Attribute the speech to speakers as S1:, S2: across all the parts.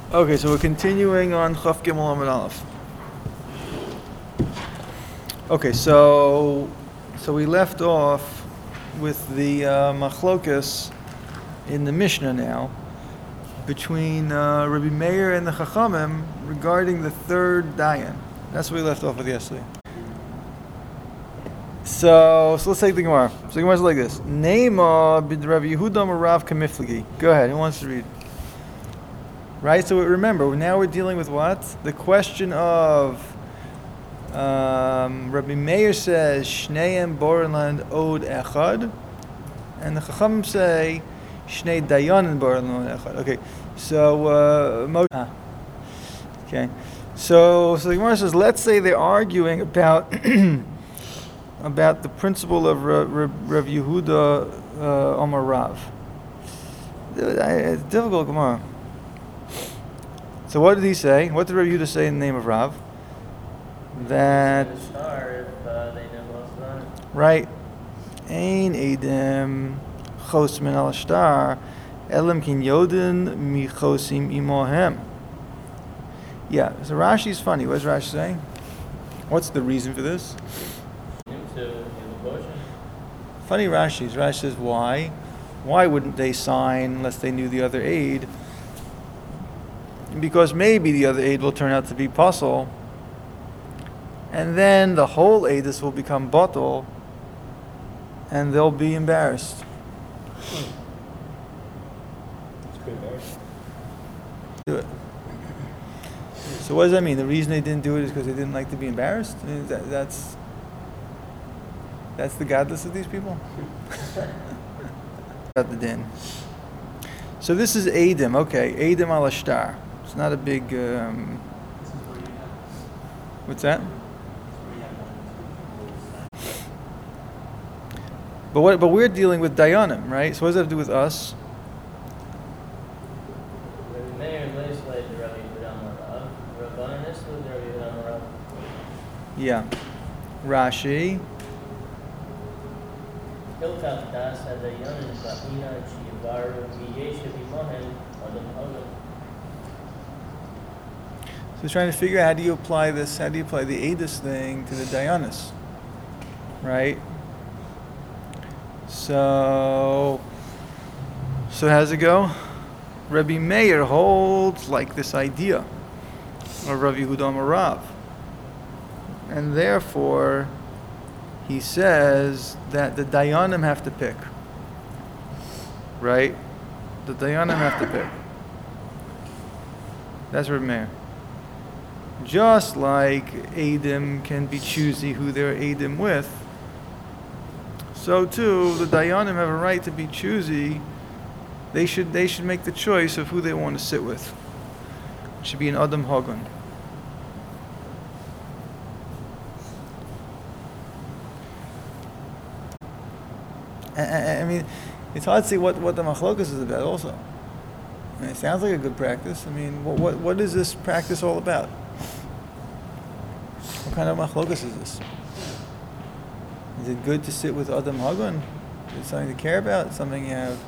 S1: Okay, so we're continuing on Chaf Gimel Amud Aleph. Okay, so we left off with the machlokas in the Mishnah now between Rabbi Meir and the Chachamim regarding the third dayan. That's what we left off with yesterday. So let's take the Gemara. So the Gemara's like this: Neima bid Rabbi Yehuda Marav Kamiflagi. Go ahead. Who wants to read? Right. So remember, now we're dealing with what? The question of Rabbi Meir says Shneim Borenland Od Echad, and the Chachamim say Shnei Dayanin Borenland Od Echad. Okay. So okay. So the Gemara says, let's say they're arguing about about the principle of Rav Yehuda Omar Rav. It's difficult, Gemara. So what did he say? What did Rav Yehuda say in the name of Rav? That right, Ein Edim Chosmin al Shtar Elam Kin Yodin Mi Chosim Imohem. Yeah, so Rashi's funny. What is Rashi saying? What's the reason for this? Funny Rashi. Rashi says, why? Why wouldn't they sign unless they knew the other aid? Because maybe the other aid will turn out to be puzzle, and then the whole aidus will become bottle, and they'll be embarrassed. Do it. So what does that mean? The reason they didn't do it is because they didn't like to be embarrassed? I mean, that's the godless of these people? About the din. So this is Eidim. Okay, Eidim al Ashtar. It's not a big... what's that? But we're dealing with Dayanim, right? So what does that have to do with us? Yeah. Rashi. So he's trying to figure out how do you apply this, how do you apply the Edis thing to the Dayanis, right? So how does it go? Rabbi Meir holds like this idea of Rabbi Yehuda Marav, and therefore he says that the Dayanim have to pick, right? The Dayanim have to pick. That's Rabbi Meir. Just like Eidim can be choosy who they're Eidim with, so too the Dayanim have a right to be choosy. They should make the choice of who they want to sit with. It should be an Adam Hagun. I mean, it's hard to see what the machlokas is about also. I mean, it sounds like a good practice. I mean, what is this practice all about? What kind of machlokas is this? Is it good to sit with Adam Hagun? Is it something to care about? Something you have?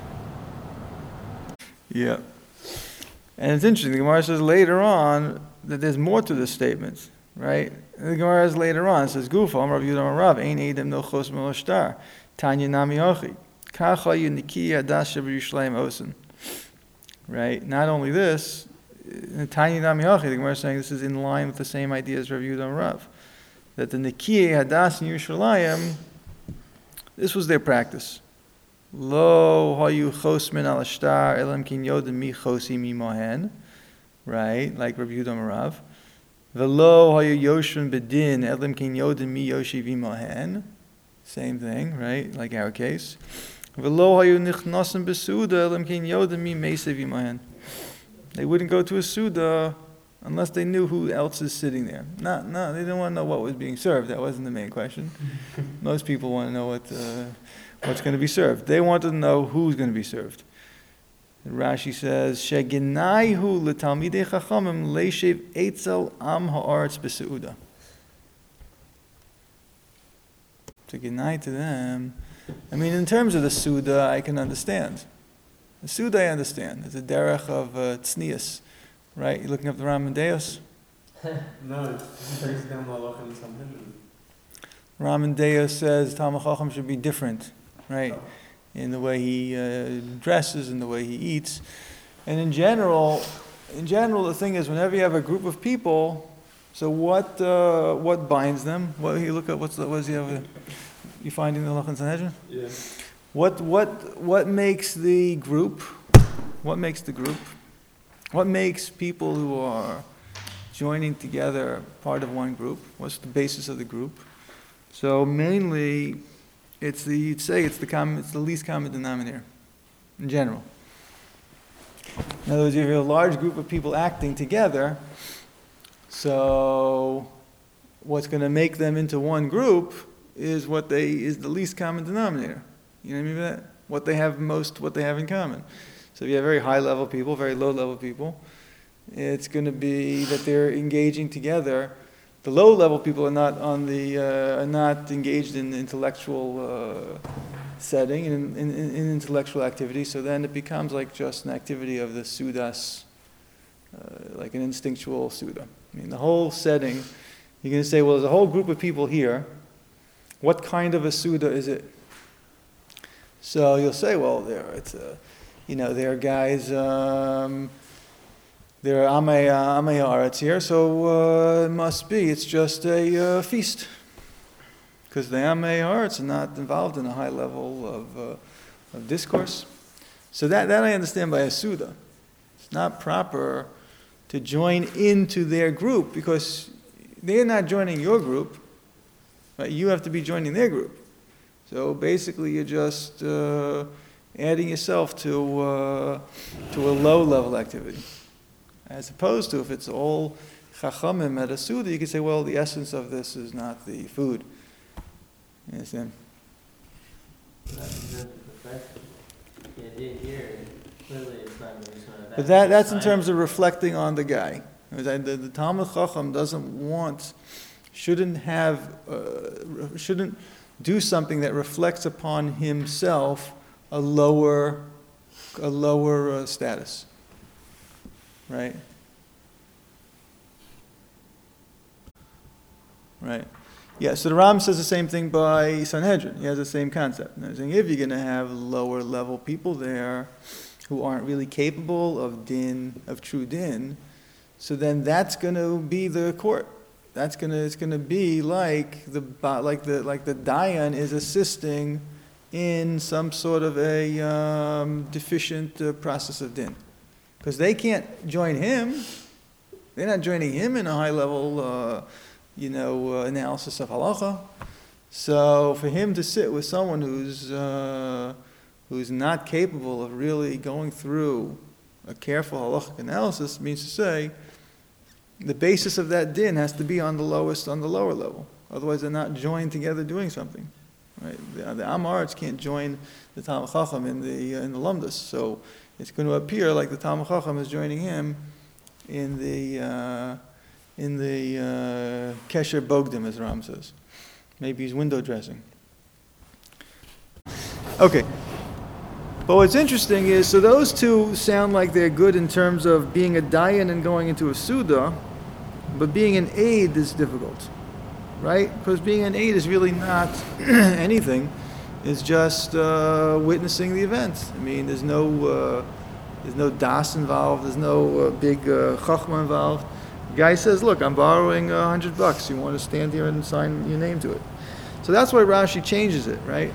S1: Yeah. And it's interesting. The Gemara says later on that there's more to this statement, right? The Gemara says later on, it says, Gufa, Rav Yehuda Rav, Ein Edim no Chos Melo Shtar, Tanya Nami Ochi, Kacha Yuniki Hadash Yerushalayim Osen. Right? Not only this, Tanya Nami Ochi, the Gemara is saying this is in line with the same idea as Rav Yehuda Rav, that the Nikiyah Hadass in Yerushalayim, this was their practice. Lo hayu chosmin al ashtar elam kin yodim mi chosi mi mohen, right? Like Rabbi Yehuda Marav. Velo hayu yoshvin bedin elam kin yodim mi yoshi vi mohen. Same thing, right? Like our case. Velo hayu nichnasim besuda elam kin yodim mi meise vi mohen. They wouldn't go to a suda unless they knew who else is sitting there. No, they didn't want to know what was being served. That wasn't the main question. Most people want to know what's going to be served. They wanted to know who's going to be served. And Rashi says, "Sheginaihu letalmidei chachamim leishev eitzel am haaretz b'seuda." To genai to them. I mean, in terms of the Suda, I can understand. The Suda I understand. It's a derech of tznius. right? You're looking up the Ram and Deos.
S2: No, it breaks down the halacha in Sanhedrin.
S1: Ram and Deos says Talmid Chacham should be different, right? In the way he dresses, in the way he eats. And in general, the thing is, whenever you have a group of people, so what binds them? What you look at? What does he have? You finding the halacha in Sanhedrin?
S2: Yeah.
S1: What makes the group? What makes the group? What makes people who are joining together part of one group? What's the basis of the group? So mainly, it's the least common denominator in general. In other words, if you have a large group of people acting together, so what's going to make them into one group is the least common denominator. You know what I mean by that? What they have in common. So if you have very high level people, very low level people, it's going to be that they're engaging together. The low level people are not engaged in the intellectual setting and in intellectual activity. So then it becomes like just an activity of the sudas, like an instinctual suda. I mean, the whole setting. You're going to say, well, there's a whole group of people here. What kind of a suda is it? So you'll say, well, there are guys, there are Amei Haaretz here, so it must be, it's just a feast. Because the Amei Haaretz are not involved in a high level of discourse. So that I understand by a Suda. It's not proper to join into their group because they're not joining your group. Right? You have to be joining their group. So basically, you're just adding yourself to a low-level activity, as opposed to if it's all chachamim at a suda, you could say, well, the essence of this is not the food. You understand? But that's in terms of reflecting on the guy. The Talmid Chacham shouldn't do something that reflects upon himself a lower status, right? Right. Yeah. So the Ram says the same thing by Sanhedrin. He has the same concept. And saying if you're going to have lower level people there who aren't really capable of true din, so then that's going to be the court. It's going to be like the dayan is assisting in some sort of a deficient process of din, because they can't join him. They're not joining him in a high level, analysis of halacha. So for him to sit with someone who's not capable of really going through a careful halachic analysis means to say, the basis of that din has to be on the lower level. Otherwise, they're not joined together doing something. Right? The Amaretz can't join the Talmid Chacham in the Lumdus. So it's going to appear like the Talmid Chacham is joining him in the Kesher Bogdim, as Ram says. Maybe he's window dressing. Okay. But what's interesting is, so those two sound like they're good in terms of being a dayan and going into a suda, but being an aid is difficult, right? Because being an aid is really not anything. It's just witnessing the event. I mean, there's no das involved. There's no big chachma involved. The guy says, "Look, I'm borrowing $100. You want to stand here and sign your name to it?" So that's why Rashi changes it, right?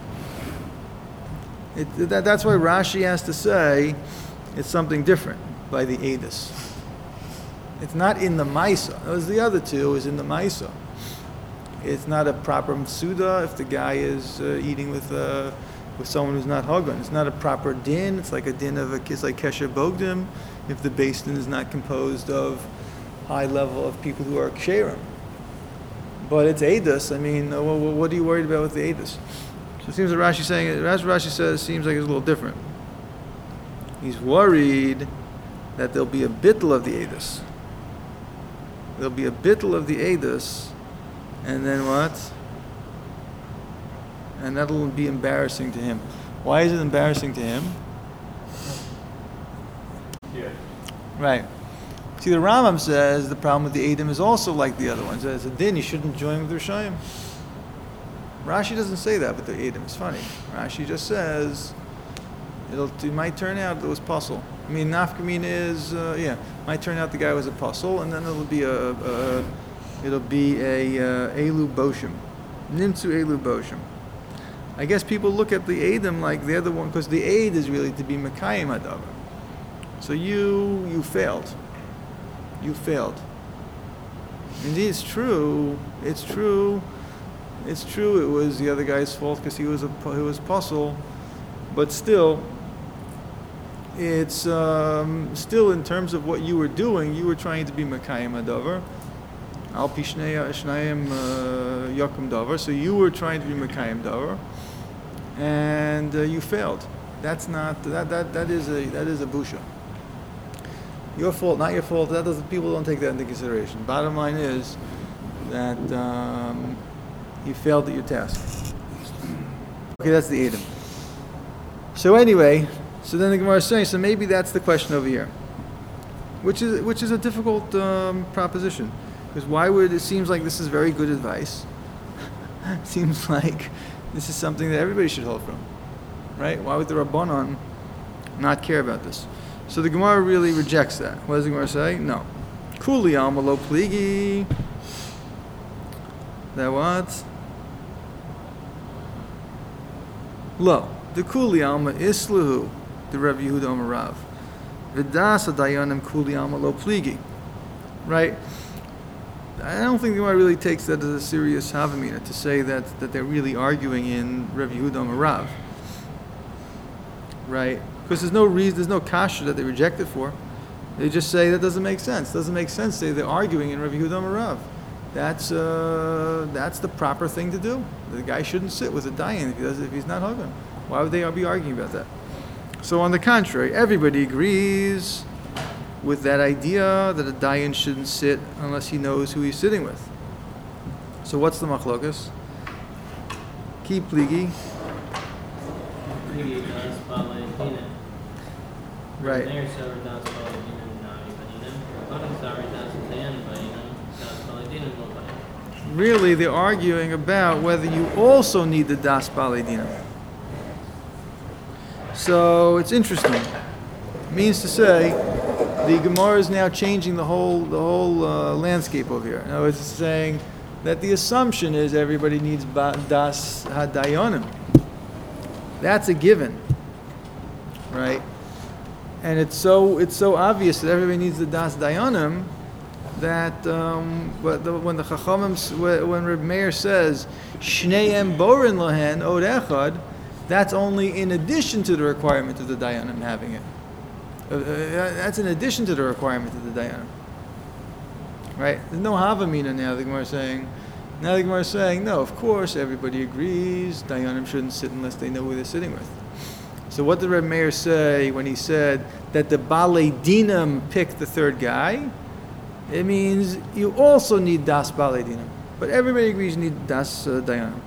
S1: That's why Rashi has to say it's something different by the Edus. It's not in the Maisa. As the other two is in the Maisa. It's not a proper Suda if the guy is eating with someone who's not Hagan. It's not a proper din. It's like a din of it's like Kesher Bogdim if the base din is not composed of high level of people who are Ksherim. But it's Edus. I mean, what are you worried about with the Edus? So it seems that Rashi says seems like it's a little different. He's worried that there'll be a bittul of the Edus. There'll be a bittul of the Edus, and then what? And that'll be embarrassing to him. Why is it embarrassing to him?
S2: Yeah.
S1: Right. See, the Rambam says the problem with the Edom is also like the other ones. As a din, you shouldn't join with the Rishayim. Rashi doesn't say that, but the Edom is funny. Rashi just says it might turn out it was puzzle. I mean, nafkamina is might turn out the guy was a puzzle, and then it'll be a elu boshim, nimtzu elu boshim. I guess people look at the Edom like they're the one, because the aid is really to be mekayim hadavar. So you failed. You failed. Indeed, it's true. It's true. It's true. It was the other guy's fault because he was puzzle, but still, it's still in terms of what you were doing. You were trying to be mekayim hadavar. Al pi shnayim yakum davar. So you were trying to be mekayim davar, and you failed. That's not that is a busha. Your fault, not your fault. People don't take that into consideration. Bottom line is that you failed at your task. Okay, that's the Edom. So anyway, then the Gemara is saying, so maybe that's the question over here, which is a difficult proposition, because why would it seems like this is very good advice? Seems like this is something that everybody should hold from, right? Why would the Rabbanon not care about this? So the Gemara really rejects that. What does the Gemara say? No. Kuli alma lo pligi. That what? Lo. The kuli alma isluhu. The Rav Yehuda Amarav. Vidas adayanim kuli alma lo pligi. Right? I don't think the Gemara really takes that as a serious havamina to say that they're really arguing in Rav Yehuda Amarav. Right? Because there's no reason, there's no kasha that they reject it for. They just say that doesn't make sense. Doesn't make sense. Say they're arguing in Rav Yehuda Amarav. That's the proper thing to do. The guy shouldn't sit with a dayan if he's not hugging. Why would they be arguing about that? So on the contrary, everybody agrees with that idea that a dayan shouldn't sit unless he knows who he's sitting with. So what's the machlokas? Ki pligi. Right. Really, they're arguing about whether you also need the das balei dinam. So it's interesting. It means to say, the Gemara is now changing the whole landscape over here. Now it's saying that the assumption is everybody needs das hadayonim. That's a given, right? And it's so obvious that everybody needs the das dayanim that when the Chachamim, when Reb Meir says shneim borin lahen od echad, that's only in addition to the requirement of the dayanim having it. That's in addition to the requirement of the dayanim, right? There's no havamina now. The Gemara is saying. Now the Gemara is saying, no, of course, everybody agrees, dayanim shouldn't sit unless they know who they're sitting with. So what did Reb Meir say when he said that the balei dinam picked the third guy? It means you also need das balei dinam. But everybody agrees you need das dayanim.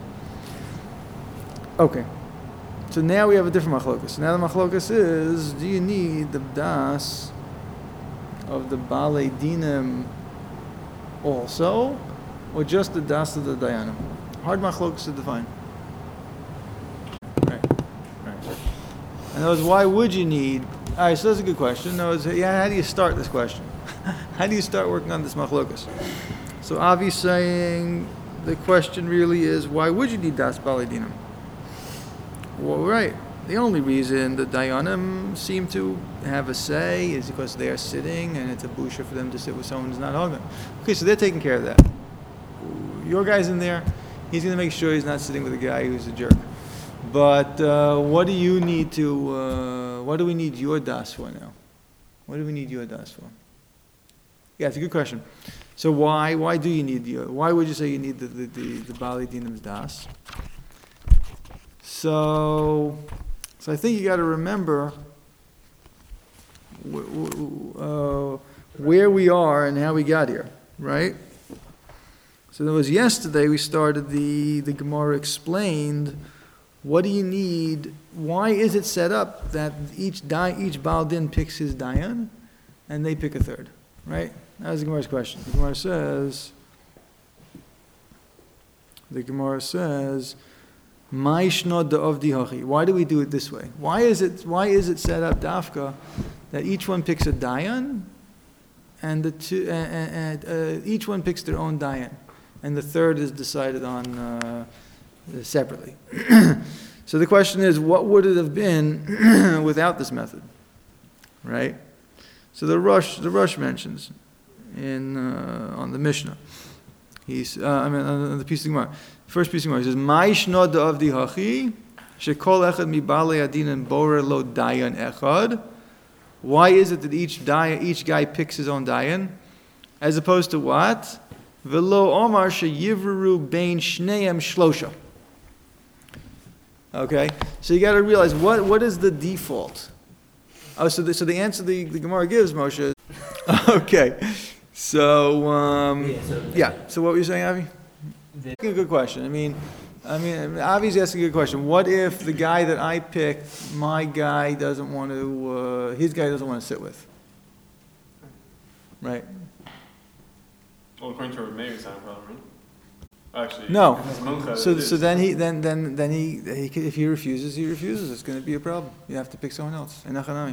S1: Okay. So now we have a different machlokas. Now the machlokas is, do you need the das of the balei dinam also? Or just the das of the dayanim? Hard machlokas to define. Right. In other words, why would you need? All right, so that's a good question. In other words, how do you start this question? How do you start working on this machlokas? So Avi's saying the question really is, why would you need das balei dinam? Well, right. The only reason the dayanim seem to have a say is because they are sitting, and it's a busha for them to sit with someone who's not hugging. Okay, so they're taking care of that. Your guy's in there. He's going to make sure he's not sitting with a guy who's a jerk. But what do you need to? What do we need your das for now? What do we need your das for? Yeah, it's a good question. So why do you need your? Why would you say you need the balei dinam's das? So I think you got to remember where we are and how we got here, right? So there was yesterday we started the Gemara explained what do you need, why is it set up that each Baal Din picks his Dayan and they pick a third? Right? That was the Gemara's question. The Gemara says, Ma'ishna da'avdi hachi. Why do we do it this way? Why is it set up dafka that each one picks a dayan, and each one picks their own dayan, and the third is decided on separately. So the question is, what would it have been without this method, right? So the Rush mentions on the Mishnah. On the piece of Gemara. First piece of Gemara, he says, "Ma'ishna da'avdi hachi shekol echad mibalei adin borer lo dayan echad." Why is it that each guy picks his own dayan, as opposed to what? V'lo omar sheyivru bein shneim shlosha. Okay, so you got to realize what is the default. Oh, so the answer the Gemara gives, Moshe. Okay, so So what were you saying, Avi? A good question. I mean, Avi's asking a good question. What if the guy that I picked, my guy doesn't want to, his guy doesn't want to sit with? Right.
S2: Well, according to Rebbe, it's not a problem, right? Actually,
S1: No.
S2: Muncha,
S1: So then he if he refuses, he refuses. It's going to be a problem. You have to pick someone else. Enachanami.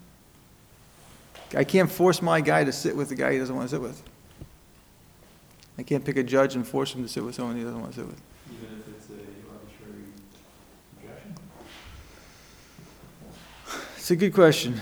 S1: I can't force my guy to sit with the guy he doesn't want to sit with. I can't pick a judge and force him to sit with someone he doesn't want to sit with.
S3: Even if it's an arbitrary objection?
S1: It's a good question.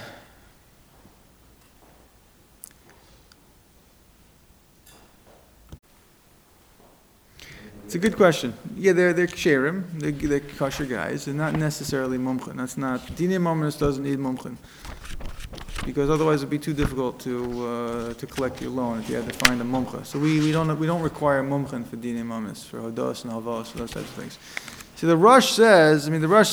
S1: It's a good question. Yeah, they're ksherim, they're kosher guys. They're not necessarily mumchin. That's not dinei mamonos doesn't need mumchin, because otherwise it'd be too difficult to collect your loan if you had to find a mumcha. So we don't require mumchin for dinei mamonos, for hodos and halvos, those types of things. So the Rush says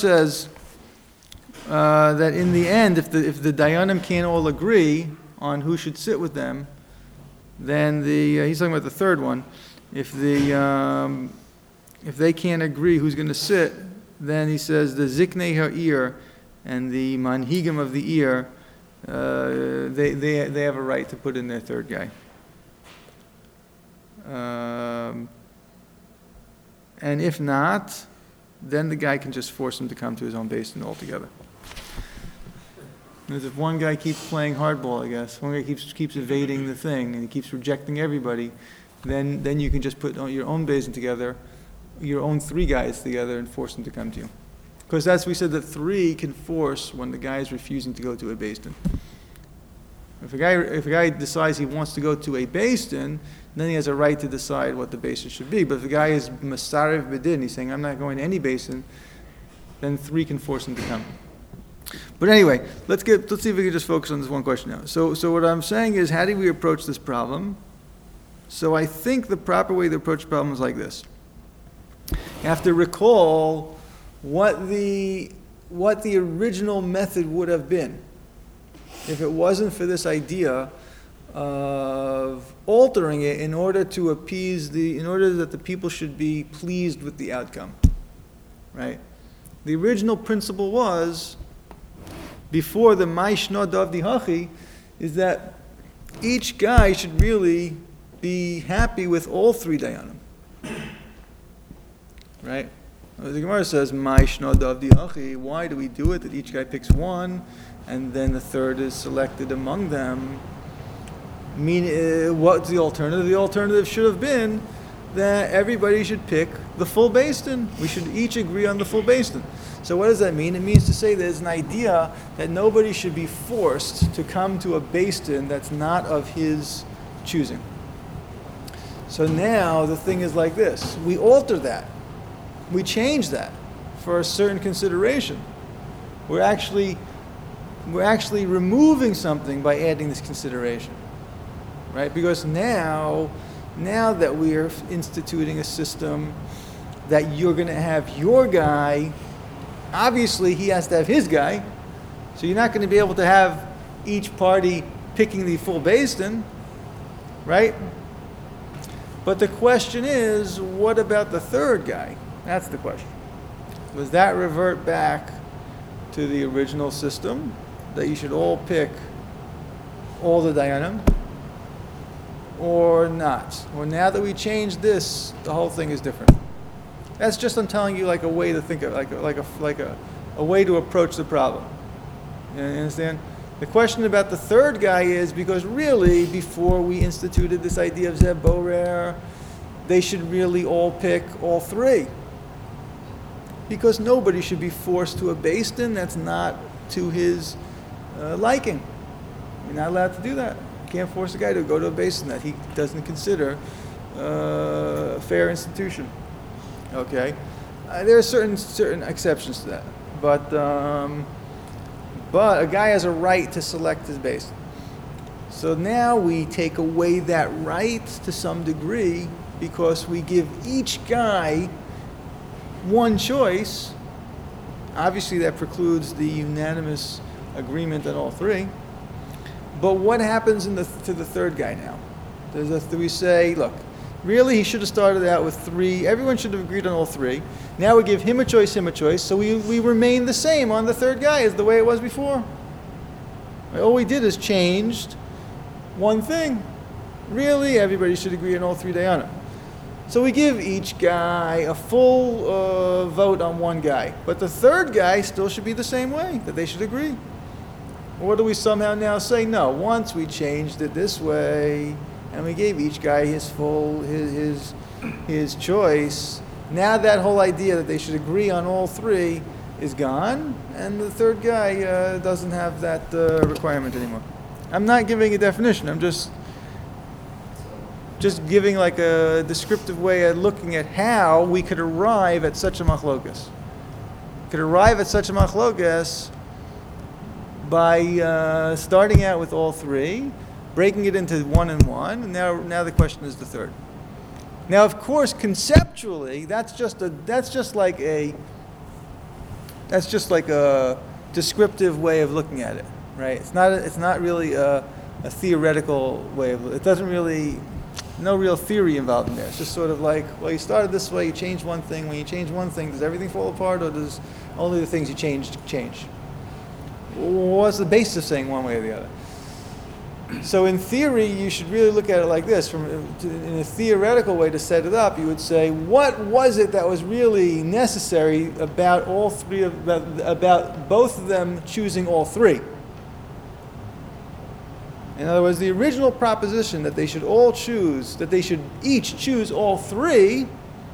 S1: that in the end, if the dayanim can't all agree on who should sit with them, then he's talking about the third one. If they can't agree who's going to sit, then he says the ziknei ha'ir and the manhigim of the ear, they have a right to put in their third guy. And if not, then the guy can just force him to come to his own basin altogether. Because if one guy keeps playing hardball, I guess, one guy keeps evading the thing and he keeps rejecting everybody, then you can just put your own basin together, your own three guys together, and force them to come to you. Because we said that three can force when the guy is refusing to go to a basin. If a guy decides he wants to go to a basin, then he has a right to decide what the basin should be. But if the guy is masarev bedin, he's saying I'm not going to any basin, then three can force him to come. But anyway, let's see if we can just focus on this one question now. So what I'm saying is, how do we approach this problem? So I think the proper way to approach the problem is like this. You have to recall what the original method would have been if it wasn't for this idea of altering it in order to in order that the people should be pleased with the outcome, right? The original principle was, before the Ma'ishna da'avdi hachi, is that each guy should really be happy with all three dayanim, right? The Gemara says, Ma'ishna da'avdi hachi. Why do we do it? That each guy picks one, and then the third is selected among them. What's the alternative? The alternative should have been that everybody should pick the full basin. We should each agree on the full basin. So what does that mean? It means to say there's an idea that nobody should be forced to come to a basin that's not of his choosing. So now the thing is like this. We alter that. We change that for a certain consideration. We're actually removing something by adding this consideration, right? Because now that we are instituting a system that you're going to have your guy, obviously he has to have his guy, so you're not going to be able to have each party picking the full basin, right? But the question is, what about the third guy? That's the question. Does that revert back to the original system, that you should all pick all the dayanim? or not. Or now that we changed this, the whole thing is different. That's just, I'm telling you, like a way to think of, like a way to approach the problem. You understand? The question about the third guy is because really, before we instituted this idea of Zeb Borer, they should really all pick all three. Because nobody should be forced to a Beis Din that's not to his liking. You're not allowed to do that. You can't force a guy to go to a Beis Din that he doesn't consider a fair institution. Okay? There are certain exceptions to that. But a guy has a right to select his Beis Din. So now we take away that right to some degree because we give each guy one choice. Obviously that precludes the unanimous agreement on all three. But what happens to the third guy now? Do we say, look, really he should have started out with three, everyone should have agreed on all three. Now we give him a choice, so we remain the same on the third guy as the way it was before. All we did is changed one thing. Really, everybody should agree on all three dayanim. So we give each guy a full vote on one guy. But the third guy still should be the same way, that they should agree. Or do we somehow now say, no, once we changed it this way, and we gave each guy his choice, now that whole idea that they should agree on all three is gone, and the third guy doesn't have that requirement anymore. I'm not giving a definition, I'm just giving like a descriptive way of looking at how we could arrive at such a machlokas. Could arrive at such a machlokas by starting out with all three, breaking it into one and one, and now the question is the third. Now, of course, conceptually, that's just like a descriptive way of looking at it, right? It's not really a theoretical way of it. Doesn't really, no real theory involved in there. It's just sort of like, well, you started this way, you changed one thing. When you change one thing, does everything fall apart, or does only the things you changed change? What's the basis of saying one way or the other? So in theory, you should really look at it like this. In a theoretical way to set it up, you would say, what was it that was really necessary about all three about both of them choosing all three? In other words, the original proposition that they should each choose all three,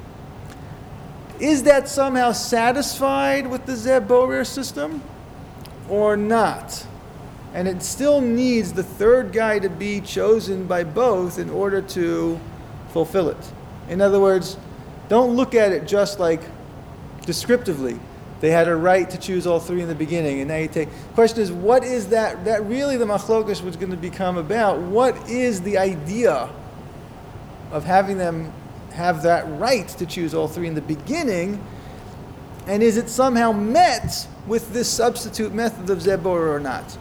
S1: is that somehow satisfied with the Zeb Borer system or not? And it still needs the third guy to be chosen by both in order to fulfill it. In other words, don't look at it just like descriptively. They had a right to choose all three in the beginning, and now you take. The question is, what is that really the machlokas was going to become about? What is the idea of having them have that right to choose all three in the beginning? And is it somehow met with this substitute method of Zeb Borer or not?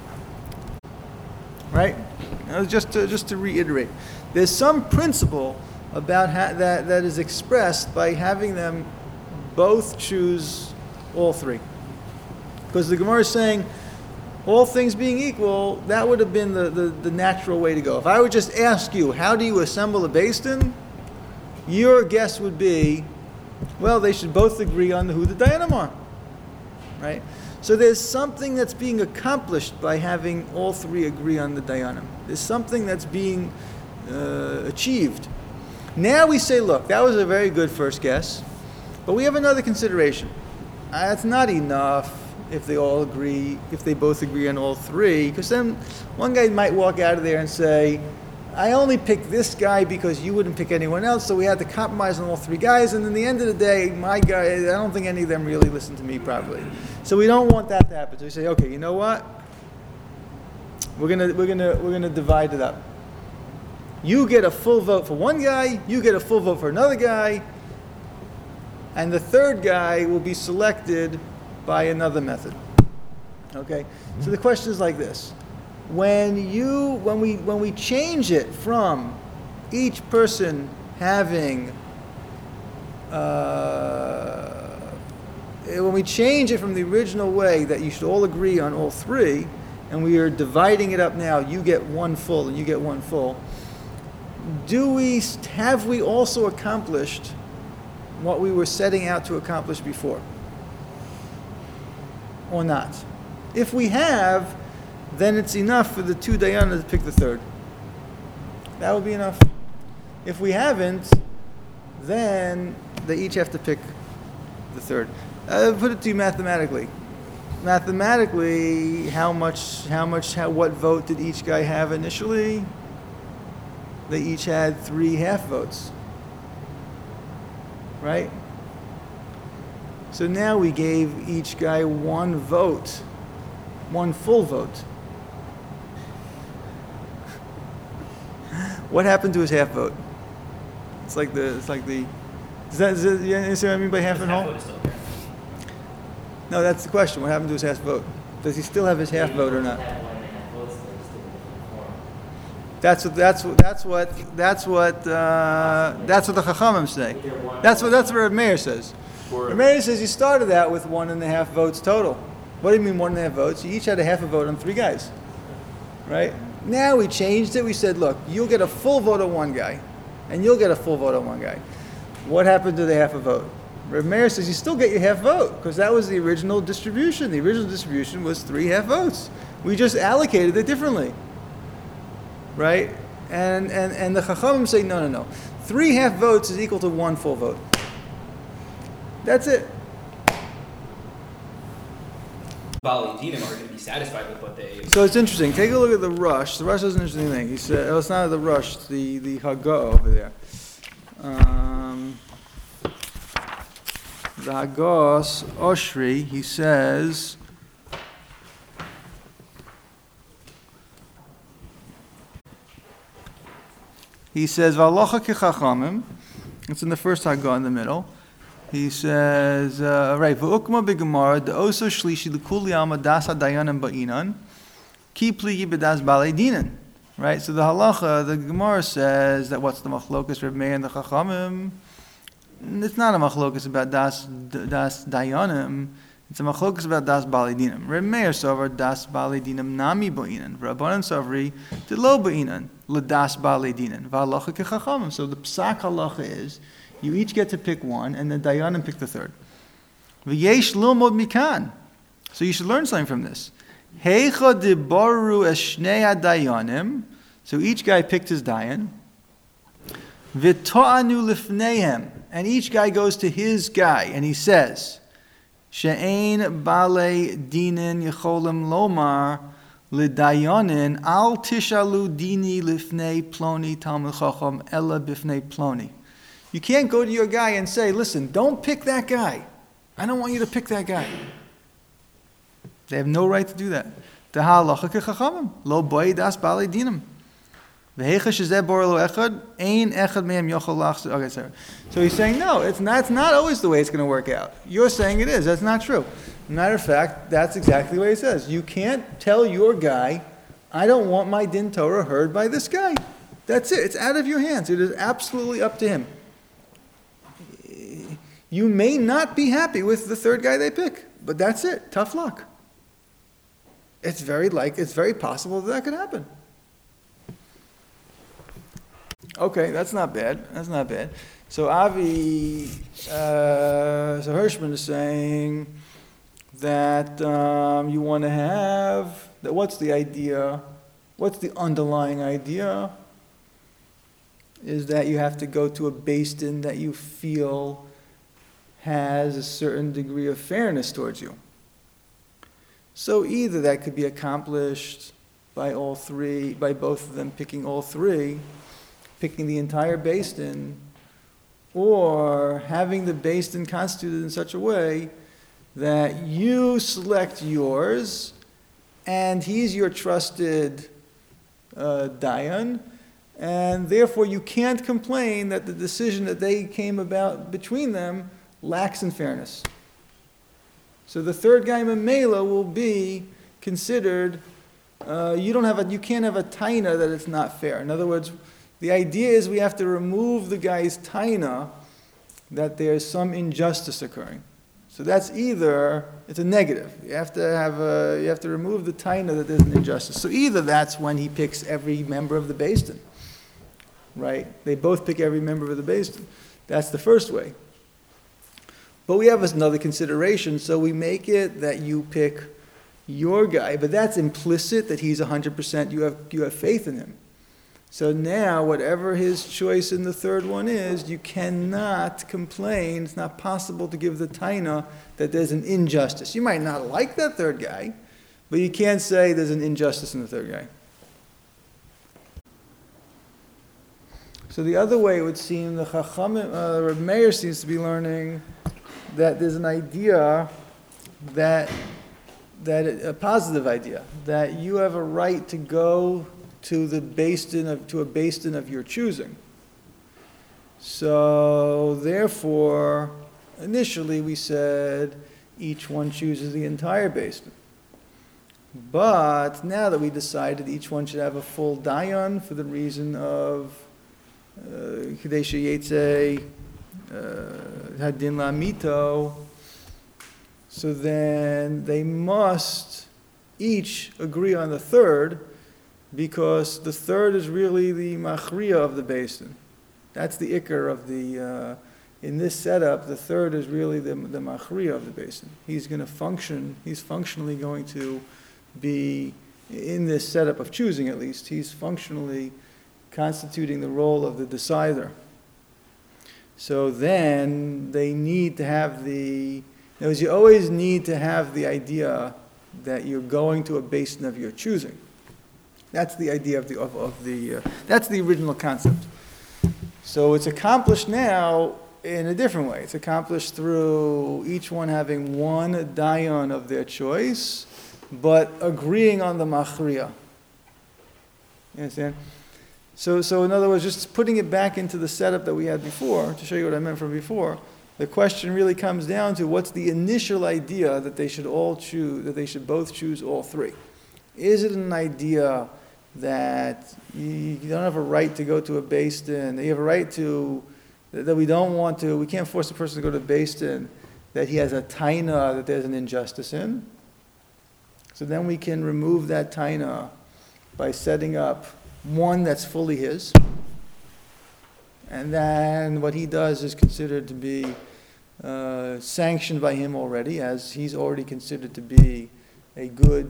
S1: Right? Now, just to reiterate, there's some principle about that is expressed by having them both choose all three. Because the Gemara is saying, all things being equal, that would have been the natural way to go. If I would just ask you, how do you assemble a Beis Din? Your guess would be, well, they should both agree on who the dayanim are. Right? So there's something that's being accomplished by having all three agree on the dayanim. There's something that's being achieved. Now we say, look, that was a very good first guess, but we have another consideration. It's not enough if they both agree on all three, because then one guy might walk out of there and say, I only picked this guy because you wouldn't pick anyone else, so we had to compromise on all three guys, and in the end of the day, my guy, I don't think any of them really listened to me properly. So we don't want that to happen. So we say, okay, you know what? We're gonna divide it up. You get a full vote for one guy, you get a full vote for another guy, and the third guy will be selected by another method. Okay? So the question is like this. When we change it from each person having, when we change it from the original way that you should all agree on all three, and we are dividing it up now, you get one full and you get one full, have we also accomplished what we were setting out to accomplish before? Or not? If we have, then it's enough for the two dayanas to pick the third. That would be enough. If we haven't, then they each have to pick the third. I'll put it to you mathematically. Mathematically, what vote did each guy have initially? They each had 3 half votes. Right? So now we gave each guy 1 vote, 1 full vote. What happened to his half vote? Does you understand what I mean by half and whole? No, that's the question. What happened to his half vote? Does he still have his half vote or not? That's what the Chachamim say. That's what Reb Meir says. Reb Meir says you started out with 1.5 votes total. What do you mean 1.5 votes? You each had a half a vote on 3 guys, right? Now we changed it. We said, look, you'll get a full vote on 1 guy, and you'll get a full vote on 1 guy. What happened to the half a vote? Reb Meir says you still get your half vote because that was the original distribution. The original distribution was 3 half votes. We just allocated it differently. Right? And the Chachamim say, no. 3 half votes is equal to 1 full vote. That's it.
S4: Bali Dinim are going to be satisfied with what they...
S1: So it's interesting. Take a look at the Rush. The Rush does an interesting thing. He said, it's not the Rush, the Haggah over there. The Haggah's Oshri, he says... He says, "V'alocha kechachamim." It's in the first Haggah in the middle. He says, right, "V'ukma b'gemara de'oso shlishi l'kuli alma das hadayanim ba'inan ki pligi b'das balei dinan." Right. So the halacha, the Gemara says that what's the machlokas Reb Meir and the Chachamim? It's not a machlokas about das dayanim. It's a machlokas about das balei dinan. Reb Meir sover das balei dinan nami ba'inan. Rabbanan sovri de lo ba'inan. L'das ba'alei dinan, v'halacha kechachamim. So the psak halacha is, you each get to pick 1, and the dayanim pick the third. V'yesh lilmod mikan. So you should learn something from this. Heicha dibaru es shnei hadayanim. So each guy picked his dayan. V'to'anu lifneihem. And each guy goes to his guy, and he says, she'ein ba'alei dinin yecholim lomar L'dayanin al tishalu dini lifnei ploni talmid chacham ella bifnei ploni. You can't go to your guy and say, listen, don't pick that guy. I don't want you to pick that guy. They have no right to do that. The halacha kechachamim lo boi das balei dinim. V'hecha shezeh bor lo echad ein echad mehem yochol lach. Okay, sorry. So he's saying no. It's not always the way it's going to work out. You're saying it is. That's not true. Matter of fact, that's exactly what he says. You can't tell your guy, I don't want my din Torah heard by this guy. That's it. It's out of your hands. It is absolutely up to him. You may not be happy with the third guy they pick, but that's it. Tough luck. It's very possible that could happen. Okay, that's not bad. So Hirschman is saying that you want to have, that what's the idea? What's the underlying idea? Is that you have to go to a beis din that you feel has a certain degree of fairness towards you. So either that could be accomplished by both of them picking all 3, picking the entire beis din, or having the beis din constituted in such a way that you select yours, and he's your trusted dayan, and therefore you can't complain that the decision that they came about between them lacks in fairness. So the third guy memela will be considered. You can't have a taina that it's not fair. In other words, the idea is we have to remove the guy's taina that there's some injustice occurring. So that's either, it's a negative. You have to remove the taina that there's an injustice. So either that's when he picks every member of the beis din, right? They both pick every member of the Beis Din. That's the first way. But we have another consideration, so we make it that you pick your guy, but that's implicit that he's 100%, you have faith in him. So now, whatever his choice in the third one is, you cannot complain. It's not possible to give the taina that there's an injustice. You might not like that third guy, but you can't say there's an injustice in the third guy. So the other way it would seem, the Chachamim, Reb Meir seems to be learning that there's an idea that a positive idea, that you have a right to go to a Beis Din of your choosing. So therefore, initially we said each one chooses the entire Beis Din. But now that we decided each one should have a full dayan for the reason of Kadei Sheyetze Hadin Lamito, so then they must each agree on the third, because the third is really the machriya of the Beis Din. That's the ikar of the, in this setup, the third is really the machriya of the Beis Din. He's going to function, he's functionally going to be, in this setup of choosing at least, he's functionally constituting the role of the decider. So then they need to have you always need to have the idea that you're going to a Beis Din of your choosing. That's the idea of that's the original concept. So it's accomplished now in a different way. It's accomplished through each one having one dayan of their choice, but agreeing on the machriya. You understand? So in other words, just putting it back into the setup that we had before, to show you what I meant from before, the question really comes down to what's the initial idea that they should all choose, that they should both choose all three. Is it an idea that you don't have a right to go to a Beis Din, that you have a right to, that we can't force a person to go to a Beis Din, that he has a taina that there's an injustice in? So then we can remove that taina by setting up one that's fully his, and then what he does is considered to be sanctioned by him already, as he's already considered to be a good,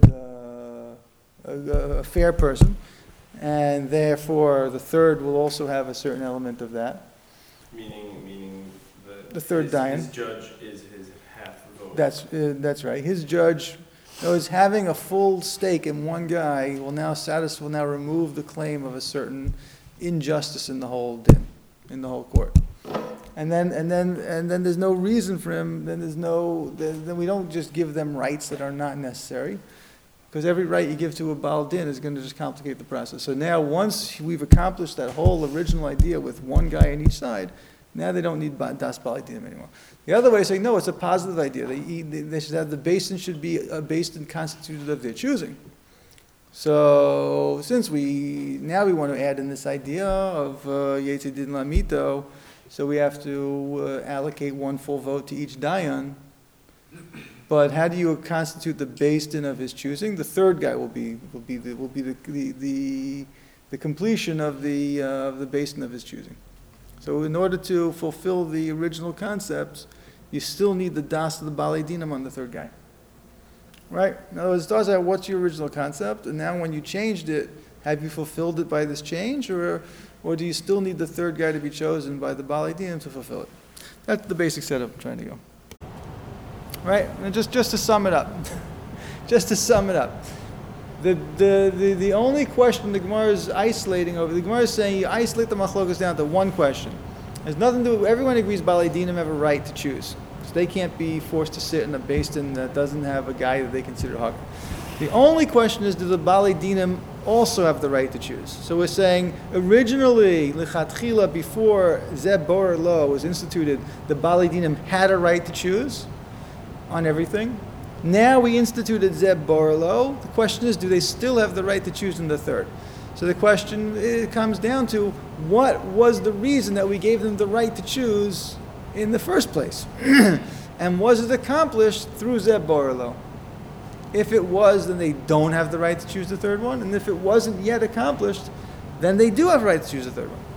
S1: a fair person, and therefore the third will also have a certain element of that.
S3: Meaning
S1: The third dayan.
S3: His judge is his half vote.
S1: That's right. His judge, is having a full stake in one guy will now remove the claim of a certain injustice in the whole din, in the whole court. And then there's no reason for him. Then we don't just give them rights that are not necessary, because every right you give to a Baal Din is going to just complicate the process. So now, once we've accomplished that whole original idea with one guy on each side, now they don't need Das Baal Din anymore. The other way is saying, no, it's a positive idea. They should have, the Beis Din should be a Beis Din constituted of their choosing. So since we want to add in this idea of Yetze Din Lamito, so we have to allocate one full vote to each dayan. But how do you constitute the Beis Din of his choosing? The third guy will be the completion of the Beis Din of his choosing. So in order to fulfill the original concepts, you still need the das of the Balei Dinim on the third guy. Right? In other words, it starts out, what's your original concept? And now when you changed it, have you fulfilled it by this change? Or do you still need the third guy to be chosen by the Balei Dinim to fulfill it? That's the basic setup I'm trying to go. Right? And just to sum it up. The only question the Gemara is isolating over, the Gemara is saying you isolate the machlokas down to one question. There's nothing to do, everyone agrees Balei Dinim have a right to choose. So they can't be forced to sit in a Beis Din that doesn't have a guy that they consider hak. The only question is, do the Balei Dinim also have the right to choose? So we're saying, originally, lichatchila, before Zeb Borer Lo was instituted, the Balei Dinim had a right to choose on everything. Now we instituted Zeb Borer Lo. The question is, do they still have the right to choose in the third? So the question, it comes down to, what was the reason that we gave them the right to choose in the first place? And was it accomplished through Zeb Borer Lo? If it was, then they don't have the right to choose the third one. And if it wasn't yet accomplished, then they do have a right to choose the third one.